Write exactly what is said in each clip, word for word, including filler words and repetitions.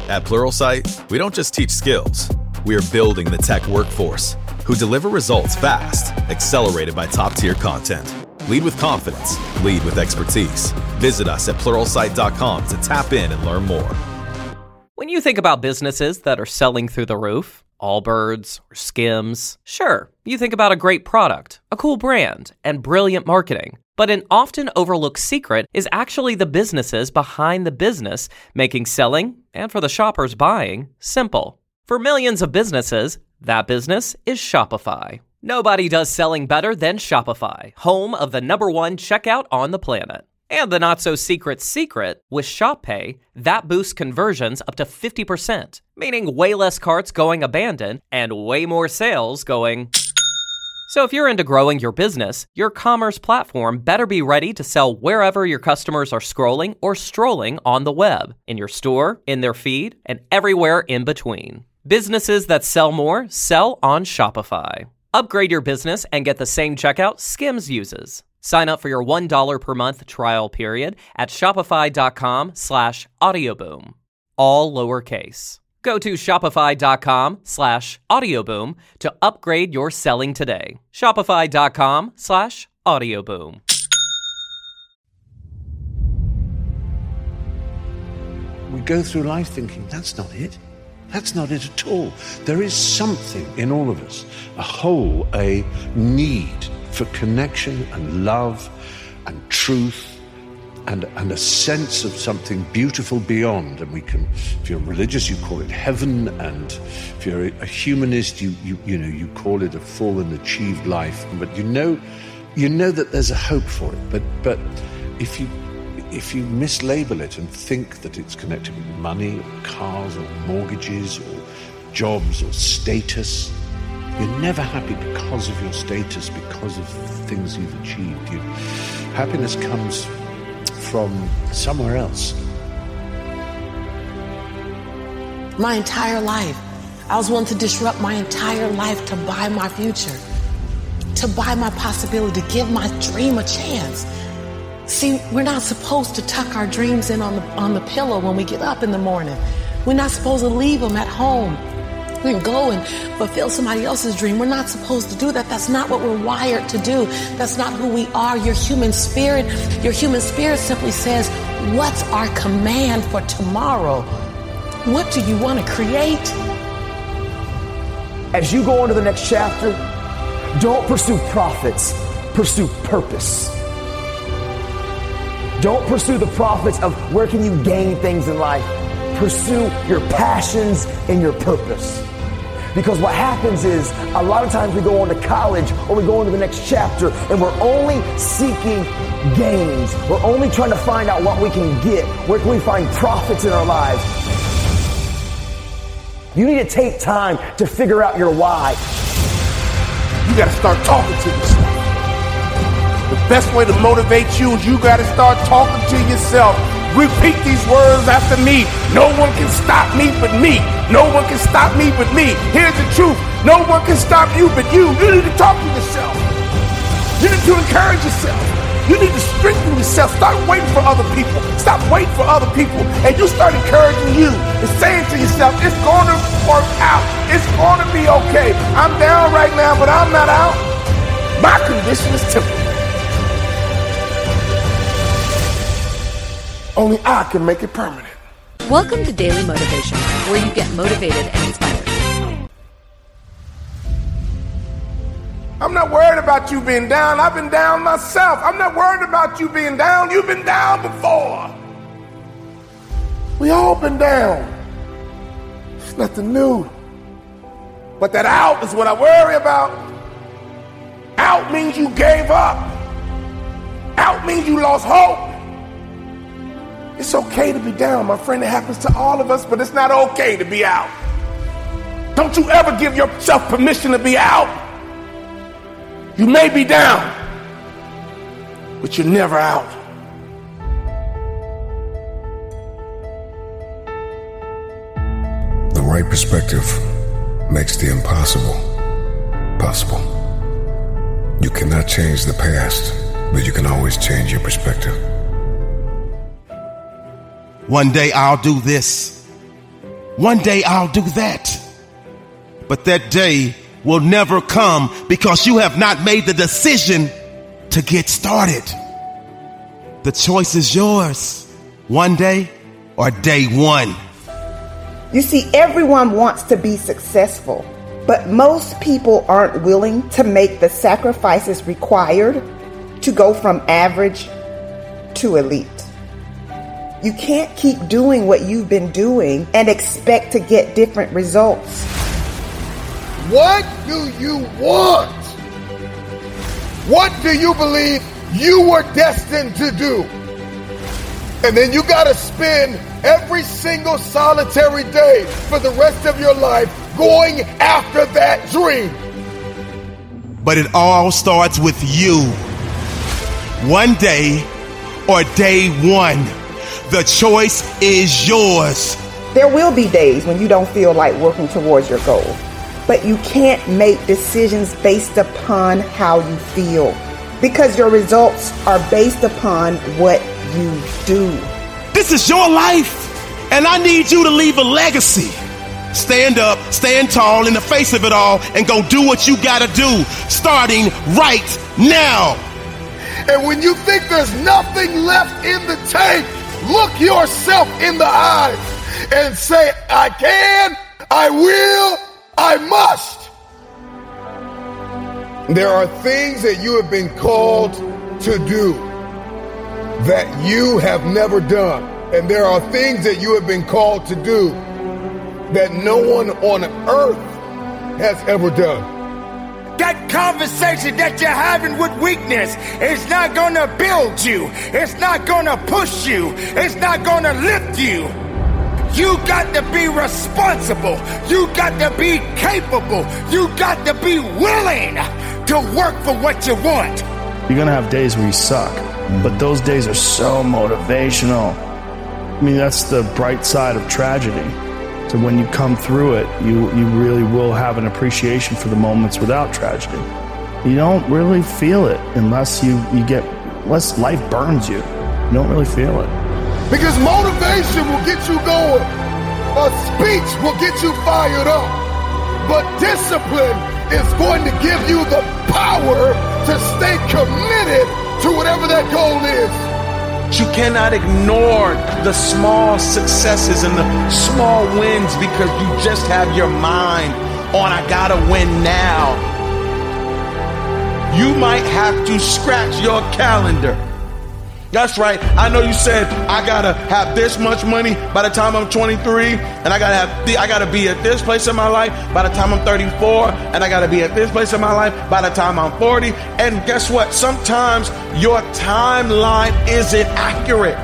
At Pluralsight, we don't just teach skills. We are building the tech workforce who deliver results fast, accelerated by top-tier content. Lead with confidence. Lead with expertise. Visit us at pluralsight dot com to tap in and learn more. When you think about businesses that are selling through the roof, Allbirds or Skims, sure, you think about a great product, a cool brand, and brilliant marketing. But an often overlooked secret is actually the businesses behind the business, making selling, and for the shoppers buying, simple. For millions of businesses, that business is Shopify. Nobody does selling better than Shopify, home of the number one checkout on the planet. And the not-so-secret secret, with Shop Pay, that boosts conversions up to fifty percent, meaning way less carts going abandoned and way more sales going... So if you're into growing your business, your commerce platform better be ready to sell wherever your customers are scrolling or strolling on the web, in your store, in their feed, and everywhere in between. Businesses that sell more sell on Shopify. Upgrade your business and get the same checkout Skims uses. Sign up for your one dollar per month trial period at shopify.com slash audioboom. All lowercase. Go to shopify.com slash audioboom to upgrade your selling today. Shopify.com slash audioboom. We go through life thinking, that's not it. That's not it at all. There is something in all of us, a hole, a need for connection and love and truth and, and a sense of something beautiful beyond. And we can, if you're religious, you call it heaven, and if you're a humanist, you you you know you call it a full and achieved life. But you know, you know that there's a hope for it. But but if you if you mislabel it and think that it's connected with money or cars or mortgages or jobs or status, you're never happy because of your status, because of things you've achieved. You, happiness comes from somewhere else. My entire life, I was willing to disrupt my entire life to buy my future, to buy my possibility, to give my dream a chance. See, we're not supposed to tuck our dreams in on the on the pillow when we get up in the morning. We're not supposed to leave them at home. We can go and fulfill somebody else's dream. We're not supposed to do that. That's not what we're wired to do. That's not who we are. Your human spirit, your human spirit simply says, what's our command for tomorrow? What do you want to create? As you go into the next chapter, don't pursue profits, pursue purpose. Don't pursue the profits of where can you gain things in life. Pursue your passions and your purpose. Because what happens is, a lot of times we go on to college or we go into the next chapter and we're only seeking gains. We're only trying to find out what we can get. Where can we find profits in our lives? You need to take time to figure out your why. You got to start talking to yourself. The best way to motivate you is you got to start talking to yourself. Repeat these words after me. No one can stop me but me. No one can stop me but me. Here's the truth. No one can stop you but you. You need to talk to yourself. You need to encourage yourself. You need to strengthen yourself. Start waiting for other people. Stop waiting for other people. And you start encouraging you and saying to yourself, it's going to work out. It's going to be okay. I'm down right now, but I'm not out. My condition is temporary. Only I can make it permanent. Welcome to Daily Motivation, where you get motivated and inspired. I'm not worried about you being down. I've been down myself. I'm not worried about you being down. You've been down before. We all been down. It's nothing new. But that out is what I worry about. Out means you gave up. Out means you lost hope. It's okay to be down, my friend. It happens to all of us, but it's not okay to be out. Don't you ever give yourself permission to be out. You may be down, but you're never out. The right perspective makes the impossible possible. You cannot change the past, but you can always change your perspective. One day I'll do this. one day I'll do that. But that day will never come because you have not made the decision to get started. The choice is yours. One day or day one. You see, everyone wants to be successful, but most people aren't willing to make the sacrifices required to go from average to elite. You can't keep doing what you've been doing and expect to get different results. What do you want? What do you believe you were destined to do? And then you got to spend every single solitary day for the rest of your life going after that dream. But it all starts with you. One day or day one. The choice is yours. There will be days when you don't feel like working towards your goal, but you can't make decisions based upon how you feel, because your results are based upon what you do. This is your life, and I need you to leave a legacy. Stand up, stand tall in the face of it all, and go do what you gotta do, starting right now. And when you think there's nothing left in the tank, look yourself in the eyes and say, I can, I will, I must. There are things that you have been called to do that you have never done. And there are things that you have been called to do that no one on earth has ever done. That conversation that you're having with weakness is not going to build you. It's not going to push you. It's not going to lift you. You got to be responsible. You got to be capable. You got to be willing to work for what you want. You're going to have days where you suck, but those days are so motivational. I mean, that's the bright side of tragedy. So when you come through it, you, you really will have an appreciation for the moments without tragedy. You don't really feel it unless you, you get, unless life burns you. You don't really feel it. Because motivation will get you going. A speech will get you fired up. But discipline is going to give you the power to stay committed to whatever that goal is. You cannot ignore the small successes and the small wins because you just have your mind on, I gotta win now. You might have to scratch your calendar. That's right. I know you said I gotta have this much money by the time I'm twenty-three, and I gotta have the, I gotta be at this place in my life by the time I'm thirty-four, and I gotta be at this place in my life by the time I'm forty. And guess what? Sometimes your timeline isn't accurate.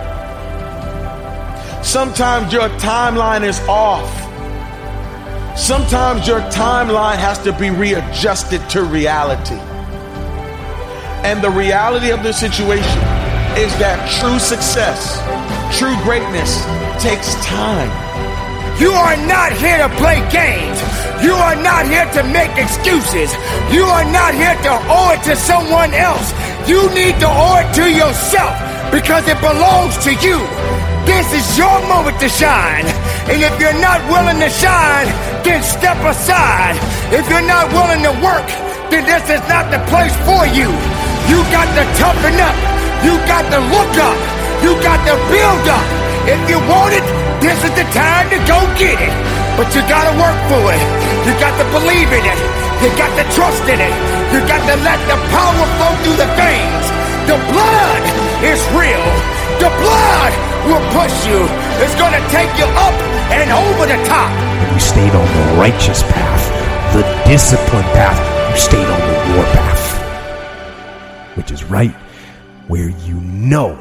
Sometimes your timeline is off. Sometimes your timeline has to be readjusted to reality. And the reality of the situation is that true success, true greatness takes time. You are not here to play games. You are not here to make excuses. You are not here to owe it to someone else. You need to owe it to yourself because it belongs to you. This is your moment to shine. And if you're not willing to shine, then step aside. If you're not willing to work, then this is not the place for you. You got to toughen up. You got to look up. You got to build up. If you want it, this is the time to go get it. But you got to work for it. You got to believe in it. You got to trust in it. You got to let the power flow through the veins. The blood is real. The blood will push you. It's going to take you up and over the top. You stayed on the righteous path, the disciplined path. You stayed on the war path, which is right where you know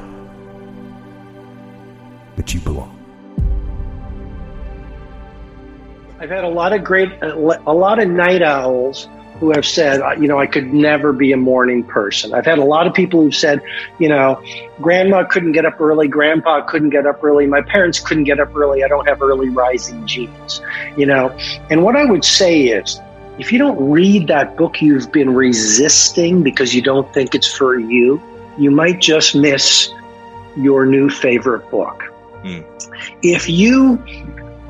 that you belong. I've had a lot of great, a lot of night owls who have said, you know, I could never be a morning person. I've had a lot of people who've said, you know, grandma couldn't get up early, grandpa couldn't get up early, my parents couldn't get up early, I don't have early rising genes, you know. And what I would say is, if you don't read that book you've been resisting because you don't think it's for you, you might just miss your new favorite book. Mm. If you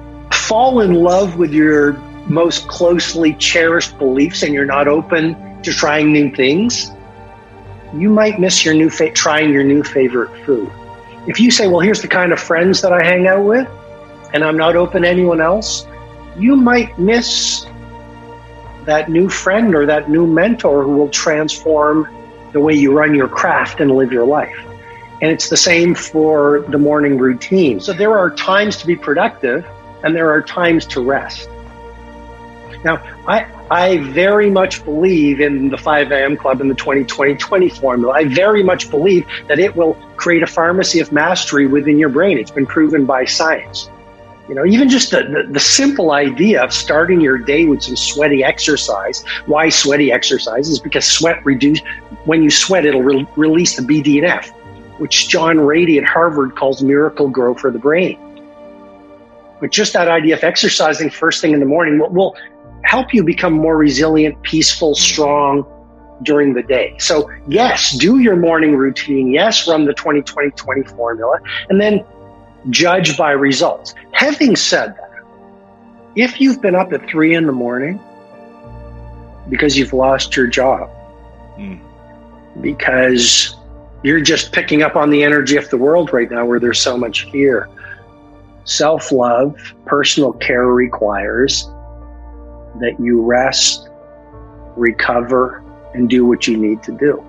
fall in love with your most closely cherished beliefs and you're not open to trying new things, you might miss your new fa- trying your new favorite food. If you say, well, here's the kind of friends that I hang out with, and I'm not open to anyone else, you might miss that new friend or that new mentor who will transform the way you run your craft and live your life. And it's the same for the morning routine. So there are times to be productive and there are times to rest. Now, I, I very much believe in the five a.m. Club and the twenty twenty twenty formula. I very much believe that it will create a pharmacy of mastery within your brain. It's been proven by science. You know, even just the, the, the simple idea of starting your day with some sweaty exercise. Why sweaty exercise? Is because sweat reduce, when you sweat, it'll re- release the B D N F, which John Rady at Harvard calls miracle grow for the brain. But just that idea of exercising first thing in the morning will, will help you become more resilient, peaceful, strong during the day. So yes, do your morning routine. Yes, run the twenty twenty twenty formula, and then judge by results. Having said that, if you've been up at three in the morning because you've lost your job, mm. because you're just picking up on the energy of the world right now where there's so much fear, self-love, personal care requires that you rest, recover, and do what you need to do.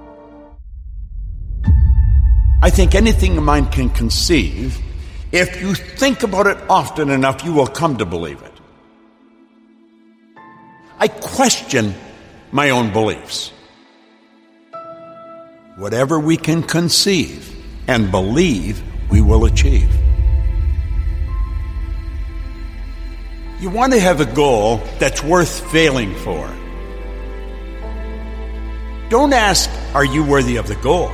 I think anything a mind can conceive, if you think about it often enough, you will come to believe it. I question my own beliefs. Whatever we can conceive and believe, we will achieve. You want to have a goal that's worth failing for. Don't ask, are you worthy of the goal?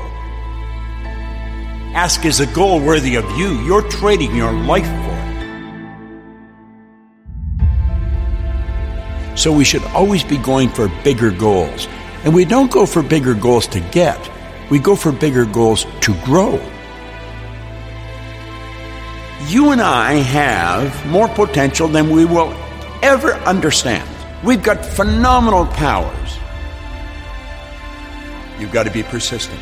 Ask, is the goal worthy of you? You're trading your life for it. So we should always be going for bigger goals. And we don't go for bigger goals to get. We go for bigger goals to grow. You and I have more potential than we will ever understand. We've got phenomenal powers. You've got to be persistent.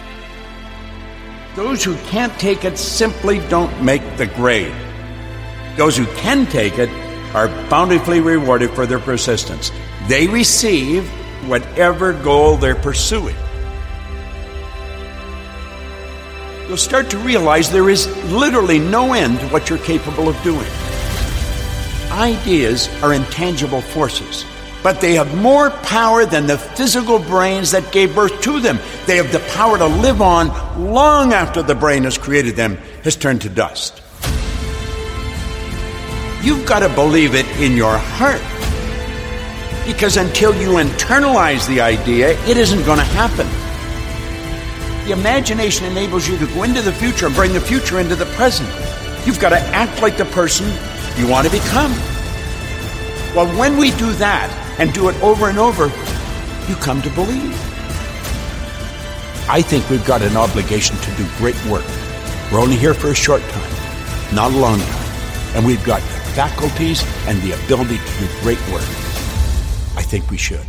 Those who can't take it simply don't make the grade. Those who can take it are bountifully rewarded for their persistence. They receive whatever goal they're pursuing. You'll start to realize there is literally no end to what you're capable of doing. Ideas are intangible forces, but they have more power than the physical brains that gave birth to them. They have the power to live on long after the brain has created them has turned to dust. You've got to believe it in your heart, because until you internalize the idea, it isn't going to happen. The imagination enables you to go into the future and bring the future into the present. You've got to act like the person you want to become. Well, when we do that and do it over and over, you come to believe. I think we've got an obligation to do great work. We're only here for a short time, not a long time. And we've got the faculties and the ability to do great work. I think we should.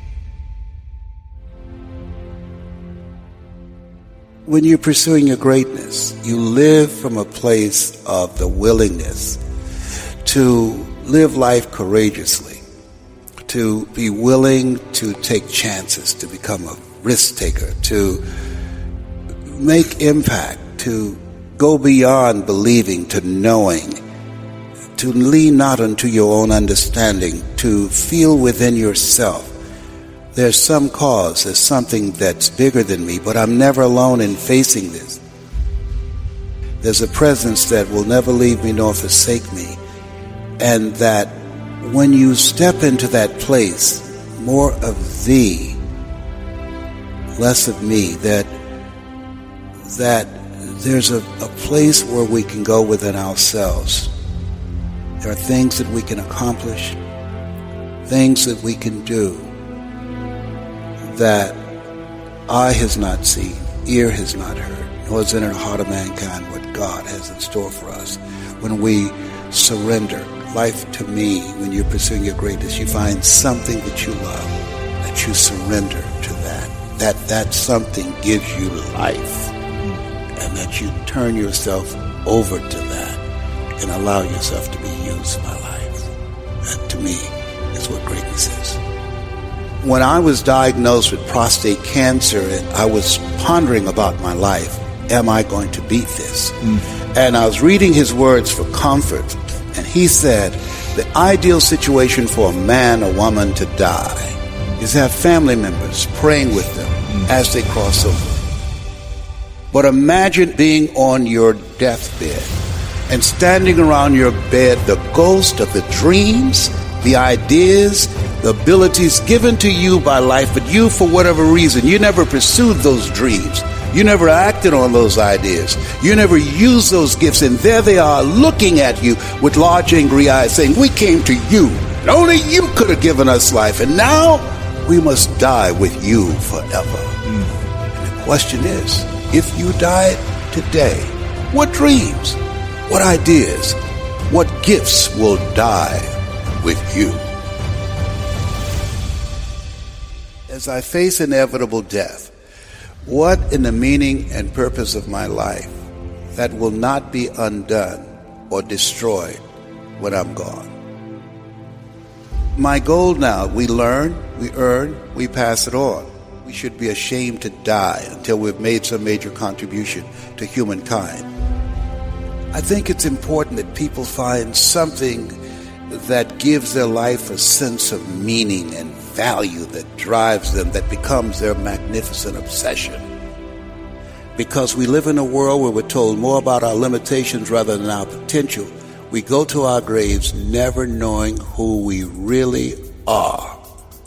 When you're pursuing your greatness, you live from a place of the willingness to live life courageously, to be willing to take chances, to become a risk taker, to make impact, to go beyond believing to knowing, to lean not unto your own understanding, to feel within yourself there's some cause, there's something that's bigger than me, but I'm never alone in facing this. There's a presence that will never leave me nor forsake me. And that when you step into that place, more of thee, less of me, that that there's a, a place where we can go within ourselves. There are things that we can accomplish, things that we can do, that eye has not seen, ear has not heard, nor is in the heart of mankind what God has in store for us when we surrender, life to me, when you're pursuing your greatness, you find something that you love, that you surrender to that, that that something gives you life, and that you turn yourself over to that and allow yourself to be used by life. That, to me, is what greatness is. When I was diagnosed with prostate cancer, and I was pondering about my life, am I going to beat this? Mm. And I was reading his words for comfort, and he said, the ideal situation for a man or woman to die is to have family members praying with them mm. as they cross over. But imagine being on your deathbed and standing around your bed, the ghost of the dreams, the ideas, the abilities given to you by life, but you, for whatever reason, you never pursued those dreams. You never acted on those ideas. You never used those gifts, and there they are looking at you with large angry eyes saying, we came to you, and only you could have given us life, and now we must die with you forever. Mm. And the question is, if you died today, what dreams, what ideas, what gifts will die with you? As I face inevitable death, what in the meaning and purpose of my life that will not be undone or destroyed when I'm gone? My goal now, we learn, we earn, we pass it on. We should be ashamed to die until we've made some major contribution to humankind. I think it's important that people find something that gives their life a sense of meaning and value that drives them, that becomes their magnificent obsession. Because we live in a world where we're told more about our limitations rather than our potential, we go to our graves never knowing who we really are.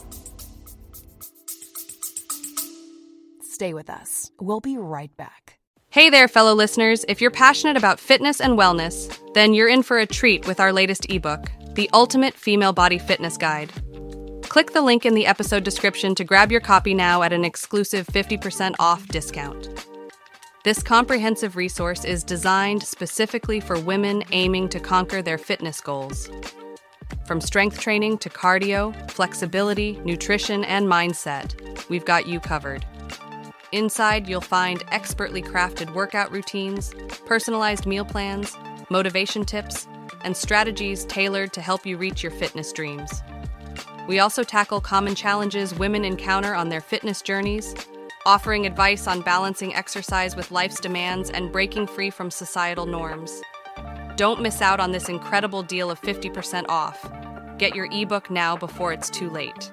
Stay with us. We'll be right back. Hey there, fellow listeners. If you're passionate about fitness and wellness, then you're in for a treat with our latest ebook, The Ultimate Female Body Fitness Guide. Click the link in the episode description to grab your copy now at an exclusive fifty percent off discount. This comprehensive resource is designed specifically for women aiming to conquer their fitness goals. From strength training to cardio, flexibility, nutrition, and mindset, we've got you covered. Inside, you'll find expertly crafted workout routines, personalized meal plans, motivation tips, and strategies tailored to help you reach your fitness dreams. We also tackle common challenges women encounter on their fitness journeys, offering advice on balancing exercise with life's demands and breaking free from societal norms. Don't miss out on this incredible deal of fifty percent off. Get your ebook now before it's too late.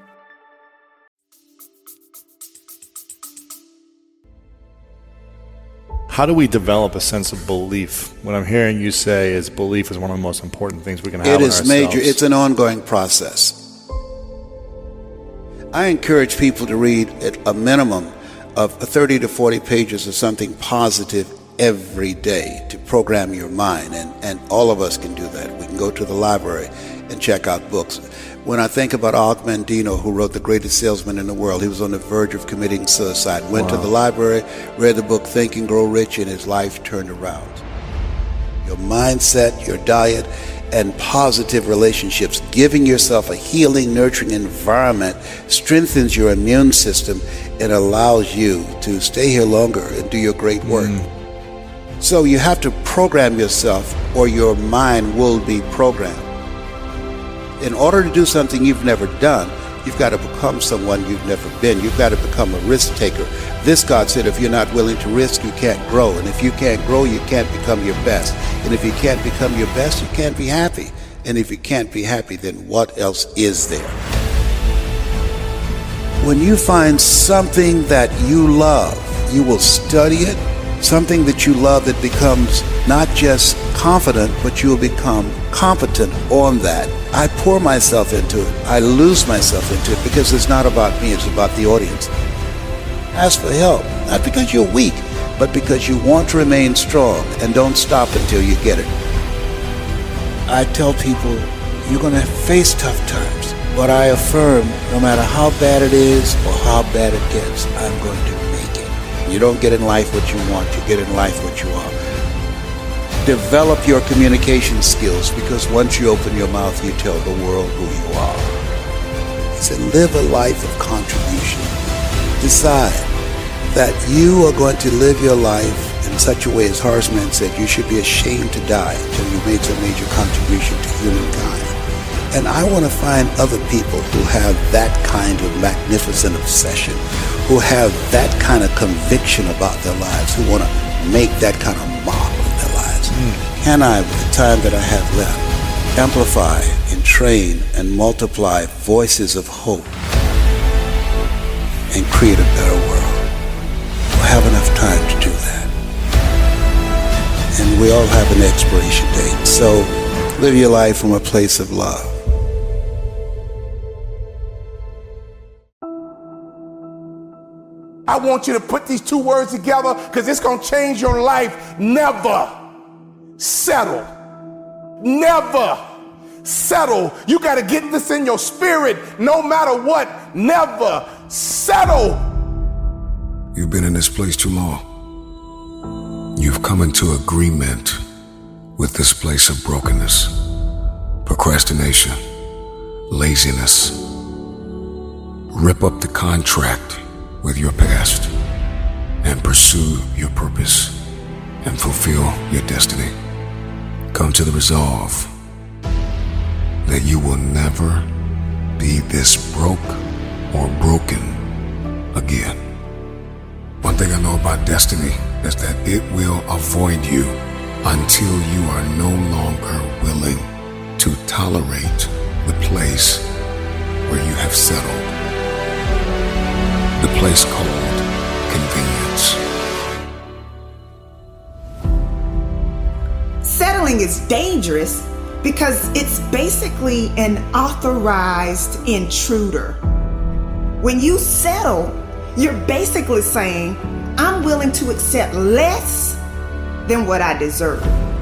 How do we develop a sense of belief? What I'm hearing you say is belief is one of the most important things we can have in ourselves. It is major. It's an ongoing process. I encourage people to read at a minimum of thirty to forty pages of something positive every day to program your mind. And, and all of us can do that. We can go to the library and check out books. When I think about Og Mandino, who wrote The Greatest Salesman in the World, he was on the verge of committing suicide. Went wow. to the library, read the book Think and Grow Rich, and his life turned around. Your mindset, your diet, and positive relationships, giving yourself a healing, nurturing environment strengthens your immune system and allows you to stay here longer and do your great work. Mm. So you have to program yourself or your mind will be programmed. In order to do something you've never done, you've got to become someone you've never been. You've got to become a risk taker. This, God said, if you're not willing to risk, you can't grow. And if you can't grow, you can't become your best. And if you can't become your best, you can't be happy. And if you can't be happy, then what else is there? When you find something that you love, you will study it. Something that you love that becomes not just confident, but you will become competent on that. I pour myself into it. I lose myself into it because it's not about me, it's about the audience. Ask for help, not because you're weak, but because you want to remain strong and don't stop until you get it. I tell people, you're going to face tough times, but I affirm no matter how bad it is or how bad it gets, I'm going to make it. You don't get in life what you want, you get in life what you are. Develop your communication skills, because once you open your mouth, you tell the world who you are. He said, live a life of contribution. Decide that you are going to live your life in such a way, as Horseman said, you should be ashamed to die until you made some major contribution to humankind. And I want to find other people who have that kind of magnificent obsession, who have that kind of conviction about their lives, who want to make that kind of mark of their lives. Mm. Can I, with the time that I have left, amplify and train and multiply voices of hope and create a better world? We'll have enough time to do that. And we all have an expiration date. So live your life from a place of love. I want you to put these two words together because it's going to change your life. Never settle. Never settle. You got to get this in your spirit no matter what. Never settle. You've been in this place too long. You've come into agreement with this place of brokenness, procrastination, laziness. Rip up the contract with your past and pursue your purpose and fulfill your destiny. Come to the resolve that you will never be this broke or broken again. One thing I know about destiny is that it will avoid you until you are no longer willing to tolerate the place where you have settled. The place called convenience. Settling is dangerous because it's basically an authorized intruder. When you settle, you're basically saying, I'm willing to accept less than what I deserve.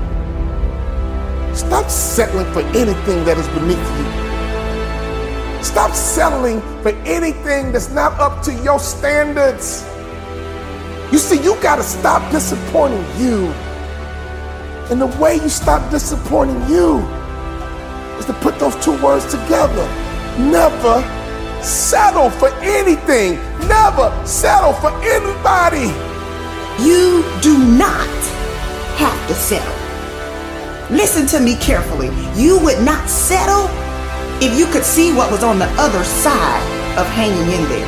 Stop settling for anything that is beneath you. Stop settling for anything that's not up to your standards. You see, you got to stop disappointing you. And the way you stop disappointing you is to put those two words together. Never settle for anything. Never settle for anybody. You do not have to settle. Listen to me carefully. You would not settle if you could see what was on the other side of hanging in there.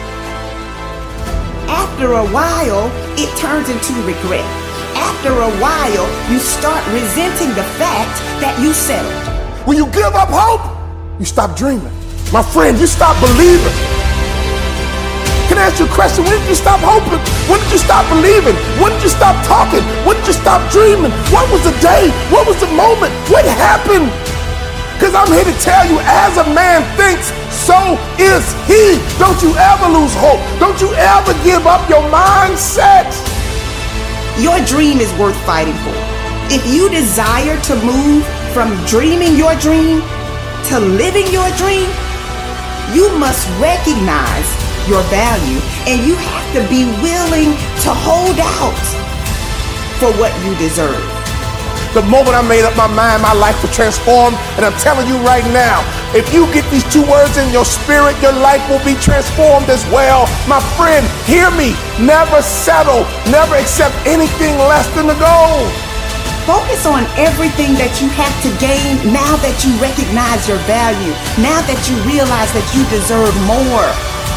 After a while, it turns into regret. After a while, you start resenting the fact that you settled. When you give up hope, you stop dreaming. My friend, you stop believing. Can I ask you a question? When did you stop hoping? When did you stop believing? When did you stop talking? When did you stop dreaming? What was the day? What was the moment? What happened? Because I'm here to tell you, as a man thinks, so is he. Don't you ever lose hope. Don't you ever give up your mindset. Your dream is worth fighting for. If you desire to move from dreaming your dream to living your dream, you must recognize your value, and you have to be willing to hold out for what you deserve. The moment I made up my mind, my life was transformed. And I'm telling you right now, if you get these two words in your spirit, your life will be transformed as well. My friend, hear me. Never settle. Never accept anything less than the goal. Focus on everything that you have to gain now that you recognize your value, now that you realize that you deserve more.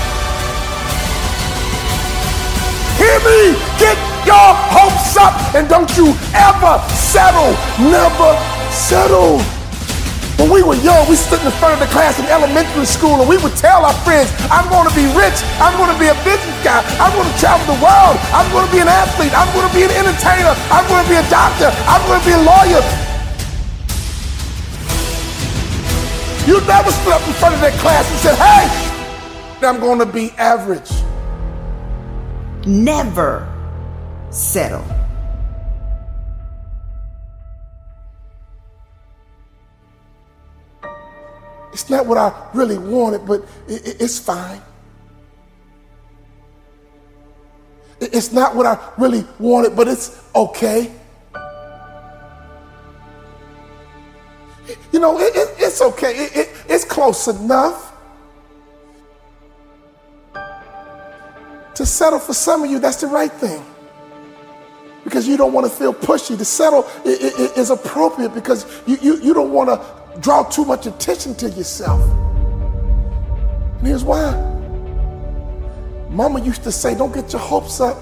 Hear me. Get your hopes up, and don't you ever settle. Never settle. When we were young, we stood in front of the class in elementary school, and we would tell our friends, I'm going to be rich, I'm going to be a business guy, I'm going to travel the world, I'm going to be an athlete, I'm going to be an entertainer, I'm going to be a doctor, I'm going to be a lawyer. You never stood up in front of that class and said, hey, I'm going to be average. Never settle. It's not what I really wanted, but it, it's fine. It's not what I really wanted, but it's okay. know, it, it, it's okay. It, it, it's close enough. To settle for some of you, that's the right thing. Because you don't want to feel pushy. To settle it, it, it is appropriate because you, you, you don't want to draw too much attention to yourself. And here's why. Mama used to say, don't get your hopes up.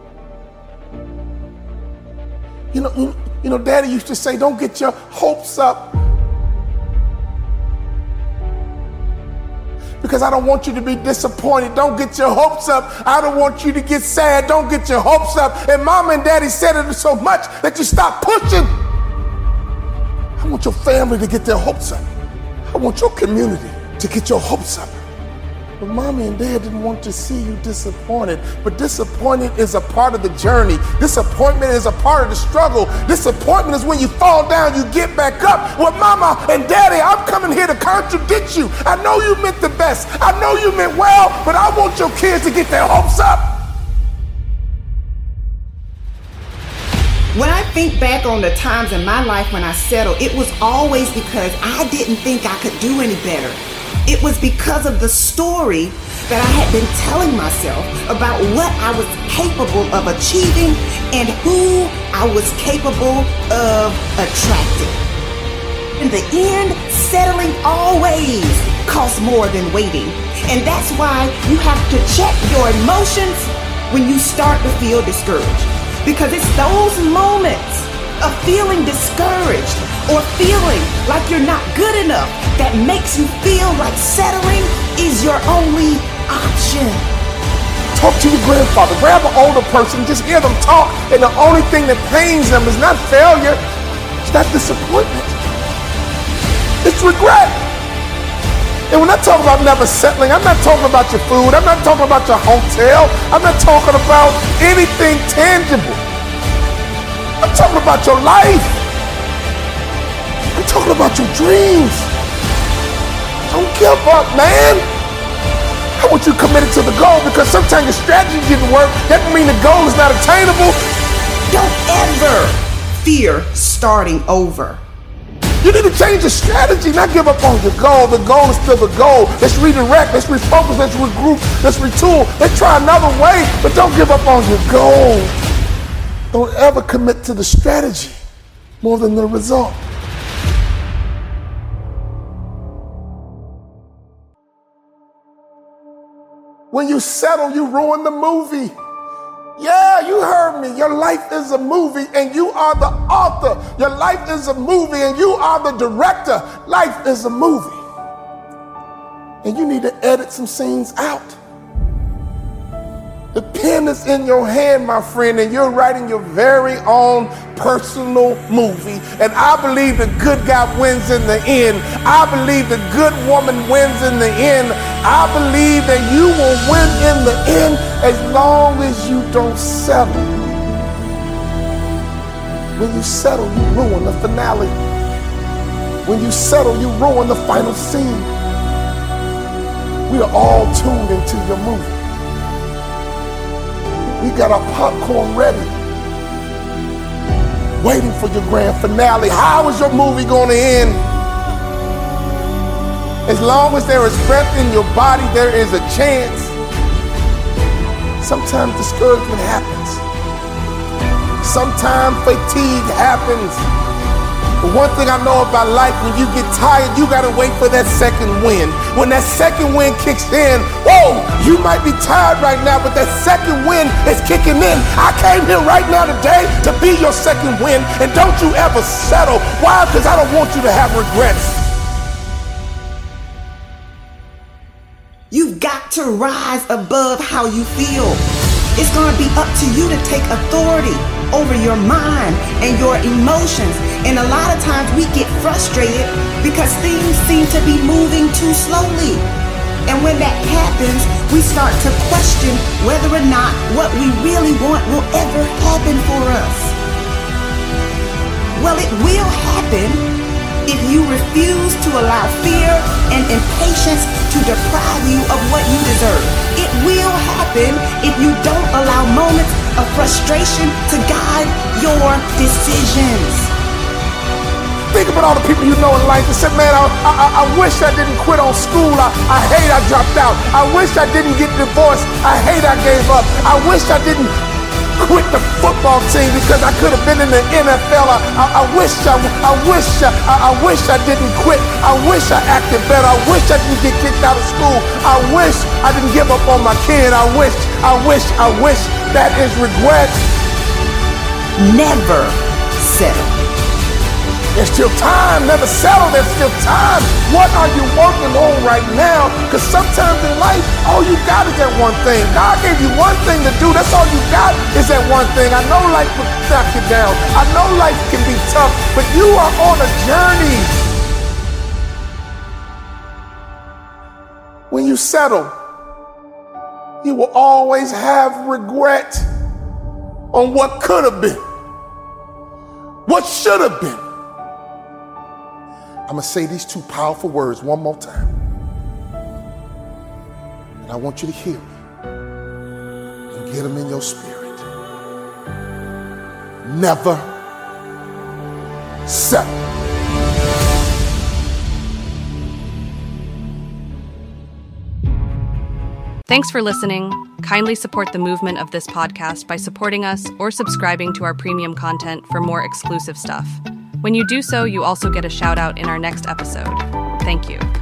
You know, you, you know, Daddy used to say, don't get your hopes up. Because I don't want you to be disappointed. Don't get your hopes up. I don't want you to get sad. Don't get your hopes up. And Mama and Daddy said it so much that you stop pushing. I want your family to get their hopes up. I want your community to get your hopes up. But Mommy and Dad didn't want to see you disappointed. But disappointment is a part of the journey. Disappointment is a part of the struggle. Disappointment is when you fall down, you get back up. Well, Mama and Daddy, I'm coming here to contradict you. I know you meant the best. I know you meant well, but I want your kids to get their hopes up. When I think back on the times in my life when I settled, it was always because I didn't think I could do any better. It was because of the story that I had been telling myself about what I was capable of achieving and who I was capable of attracting. In the end, settling always costs more than waiting. And that's why you have to check your emotions when you start to feel discouraged. Because it's those moments of feeling discouraged or feeling like you're not good enough that makes you feel like settling is your only option. Talk to your grandfather. Grab an older person. Just hear them talk. And the only thing that pains them is not failure. It's not disappointment. It's regret. And when I talk about never settling, I'm not talking about your food. I'm not talking about your hotel. I'm not talking about anything tangible. I'm talking about your life. I'm talking about your dreams. Don't give up, man. I want you committed to the goal because sometimes your strategy didn't work. That doesn't mean the goal is not attainable. Don't ever fear starting over. You need to change your strategy, not give up on your goal. The goal is still the goal. Let's redirect, let's refocus, let's regroup, let's retool. Let's try another way, but don't give up on your goal. Don't ever commit to the strategy more than the result. When you settle, you ruin the movie. Yeah, you heard me. Your life is a movie and you are the author. Your life is a movie and you are the director. Life is a movie. And you need to edit some scenes out. The pen is in your hand, my friend, and you're writing your very own personal movie. And I believe the good guy wins in the end. I believe the good woman wins in the end. I believe that you will win in the end as long as you don't settle. When you settle, you ruin the finale. When you settle, you ruin the final scene. We are all tuned into your movie. We got our popcorn ready, waiting for your grand finale. How is your movie going to end? As long as there is breath in your body, there is a chance. Sometimes discouragement happens. Sometimes fatigue happens. But one thing I know about life, when you get tired, you gotta wait for that second wind. When that second wind kicks in, whoa, you might be tired right now, but that second wind is kicking in. I came here right now today to be your second wind, and don't you ever settle. Why? Because I don't want you to have regrets. You've got to rise above how you feel. It's gonna be up to you to take authority over your mind and your emotions. And a lot of times we get frustrated because things seem to be moving too slowly. And when that happens, we start to question whether or not what we really want will ever happen for us. Well, it will happen if you refuse to allow fear and impatience to deprive you of what you deserve. It will happen if you don't allow moments of frustration to guide your decisions. Think about all the people you know in life that said, man, I, I, I wish I didn't quit on school. I, I hate I dropped out. I wish I didn't get divorced. I hate I gave up. I wish I didn't quit the football team because I could have been in the N F L. I, I, I wish I, I wish I, I wish I didn't quit. I wish I acted better. I wish I didn't get kicked out of school. I wish I didn't give up on my kid. I wish, I wish, I wish. That is regret. Never settle. There's still time. Never settle. There's still time. What are you working on right now? Because sometimes in life, all you got is that one thing. God gave you one thing to do. That's all you got is that one thing. I know life will knock you down. I know life can be tough, but you are on a journey. When you settle, you will always have regret on what could have been, what should have been. I'm going to say these two powerful words one more time. And I want you to hear me and get them in your spirit. Never settle. Thanks for listening. Kindly support the movement of this podcast by supporting us or subscribing to our premium content for more exclusive stuff. When you do so, you also get a shout out in our next episode. Thank you.